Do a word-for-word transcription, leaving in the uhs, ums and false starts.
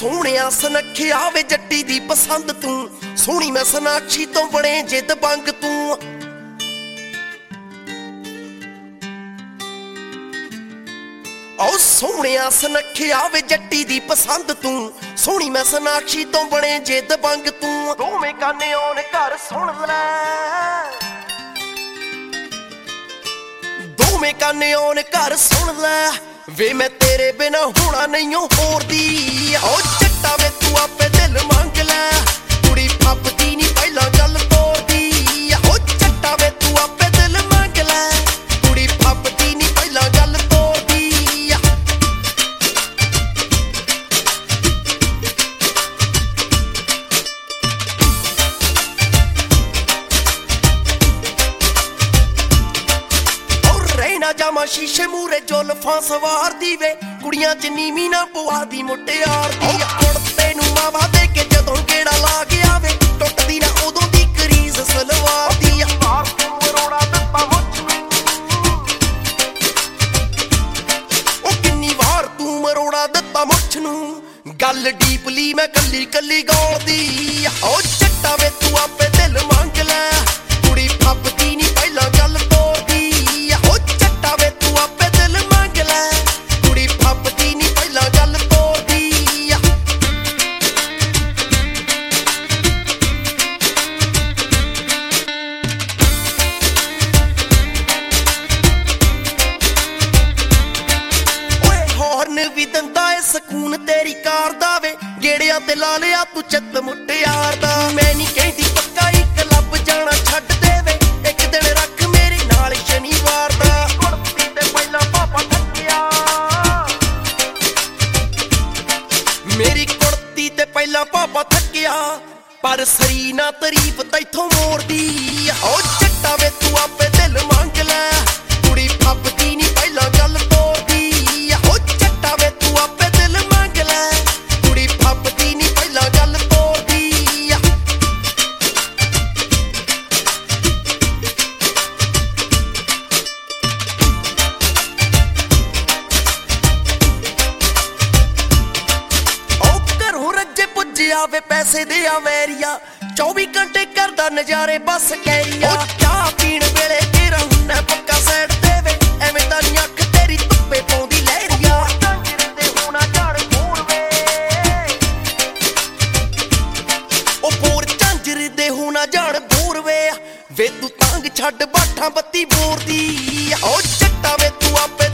सोहणिया सुनखिया वे जट्टी दी पसंद तू सोहनी मैं सनाक्षी तो बने जिद बंग तू ओ सोहणिया सुनखिया वे जट्टी दी पसंद तू सोहनी मैं सनाक्षी तो बने जिद बंग तू दोवें काने आउण घर सुन लै दोवें काने आउण घर सुन लै वे मैं तेरे बिना होना नहीं होर दी ओ जट्टा वे तू आपे दिल मंग लै कुड़ी फपदी नहीं पहला गल तोड़ दी ओ जट्टा वे तू आपे दिल मंग लै कुड़ी फपदी नहीं पहला गल तोड़ दी जामा शीशे मूरे जुल्फां सवार दी वे कुड़ियां च नीवी ना पवा दी मुटियार दी कुड़ते नू मावा दे के जदों गेड़ा ला गया वे टुटदी ना उदों दी करीज सलवार दी मार तू मरोड़ा दत्ता मुछ ओ किन्नी वार तू मरोड़ा दत्ता मुछ नू गल डीपली मैं कल्ली कल्ली गौल दी ओ जट्टा वे तू आपे दिल मंग लै कुड़ी फपदी नहीं पहला गल तोड़ दी भी दंदा है सकून तेरी कार दा वे गेड़िया ते ला लिया तू चित मुटियार दा मैं नहीं कहती पक्का ही क्लब जाना छड्ड दे वे एक दिन रख मेरे नाल शनिवार दा कुर्ती ते पहला पापा थक्किया मेरी कुर्ती ते पहला पापा थक्किया पर सरी ना तारीफ तैथों मोड़ दी ओ जट्टा वे तू आपे दिल मंग लै कुड़ी फपदी नहीं पहला गल तोड़ दी वे पैसे दे आवेरिया चौबी घंटे करदा नजारे बस कैरिया चाह पीण वेले तेरा हुन्ना पक्का साइड ते वे एवें दा नी अख तेरी धुप्पे पौंदी लहरिया दे होना झाड़ पूर वे ओ पूर झांजर दे होना झाड़ पूर वे वे तू तंग छड्ड बाठां बत्ती बोर दी ओ जट्टा वे तू आपे